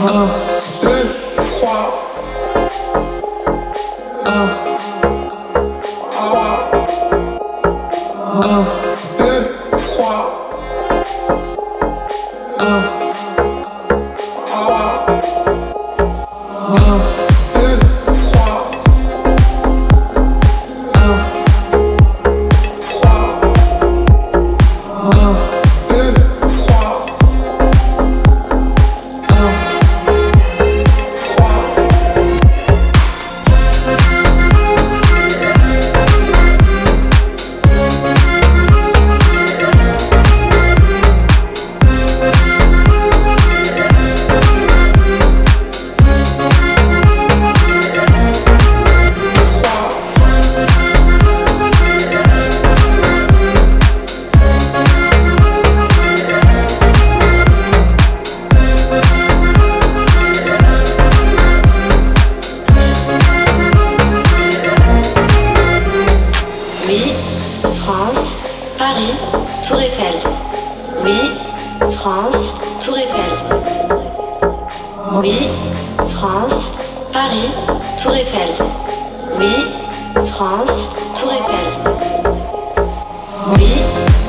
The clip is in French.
Un, deux, trois. Un, trois. Un, deux, trois. Un, trois. Un, deux, trois. Un, trois. Un, deux, trois. Un, trois. Oui, France, Paris, Tour Eiffel. Oui, France, Tour Eiffel. Oui, France, Paris, Tour Eiffel. Oui, France, Tour Eiffel. Oui,